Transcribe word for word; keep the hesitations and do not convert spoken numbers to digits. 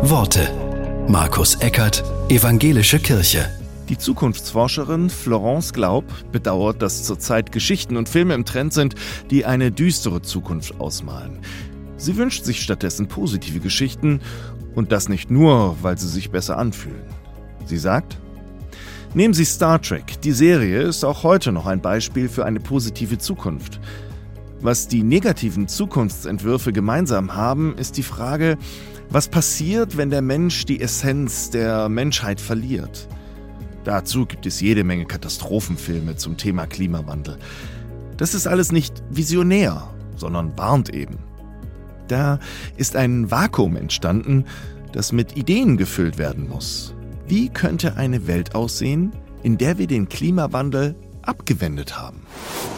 Worte. Markus Eckert, Evangelische Kirche. Die Zukunftsforscherin Florence Glaub bedauert, dass zurzeit Geschichten und Filme im Trend sind, die eine düstere Zukunft ausmalen. Sie wünscht sich stattdessen positive Geschichten und das nicht nur, weil sie sich besser anfühlen. Sie sagt: Nehmen Sie Star Trek. Die Serie ist auch heute noch ein Beispiel für eine positive Zukunft. Was die negativen Zukunftsentwürfe gemeinsam haben, ist die Frage, was passiert, wenn der Mensch die Essenz der Menschheit verliert. Dazu gibt es jede Menge Katastrophenfilme zum Thema Klimawandel. Das ist alles nicht visionär, sondern warnt eben. Da ist ein Vakuum entstanden, das mit Ideen gefüllt werden muss. Wie könnte eine Welt aussehen, in der wir den Klimawandel abgewendet haben?